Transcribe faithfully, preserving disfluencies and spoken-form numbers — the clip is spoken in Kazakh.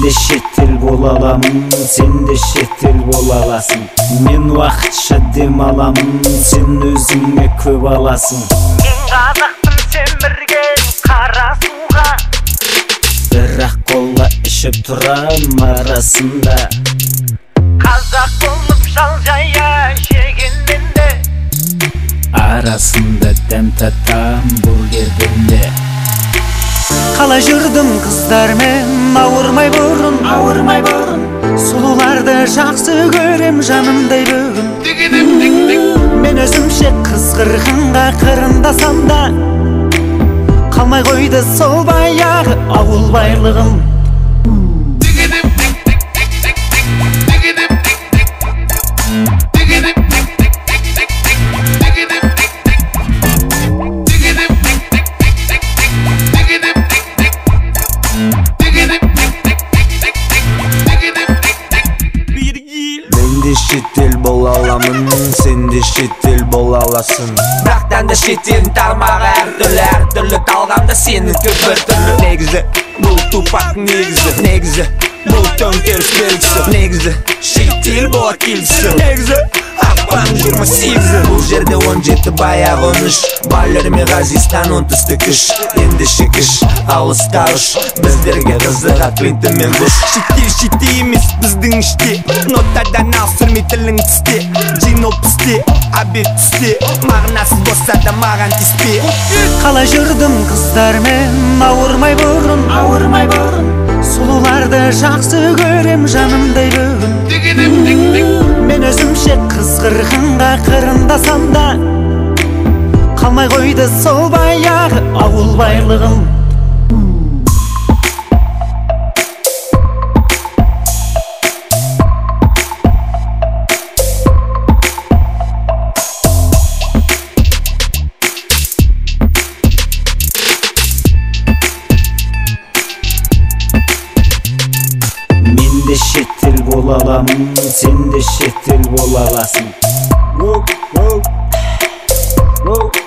де шетел бола аламын, сен де шетел бола аласың. Мен уақытша дем аламын, сен өзіңе көп аласың. Мен қазақтым, сен бірген қара суға. Бірақ қолға ішіп тұрам арасында. Қазақ болып жал жая жегенмен де Арасында дәм татам бургерден де. Қалай жүрдім қыздармен ауырмай бұрын, ауырмай бұрын. Сұлуларды жақсы көрем жанымдай бүгін. Мен өзімше қыз қырғынға қырындасам да, қалмай қойды сол баяғы ауыл байлығым. Шетел бола аламын, сен де шетел бола аласың. Бірақтан да шетелдің тармағы әртүрлі, әртүрлі талғамда сенікі бір түрлі. Негізі бұл тупақ негізі, негізі бұл төңкеріс белгісі, негізі шетел бола келісі, негізі ақпан жиырма сегізі. Бұл жерде он жеті баяғы он үш, Балерме Ғазистан оңтүстік үш. Енді шекіш, алыста үш, біздерге қызыға Клинтон мен Буш. Шетел шетел емес біздің іште, нотадан ал сүрмей тілің тісте. Джин ол пісте, обед түсте, мағынасыз болса да маған тиіспе. Қалай жүрдім қыздармен ауырмай бұрын, ауырмай бұрын. Сұлуларды жақсы көрем жанымдай бүгін. Мен өзімше қыз қырғынға қырындасам да, қалмай қойды сол баяғы ауыл байлығым. Мен де шетел бола аламын, сен де шетел бола аласың.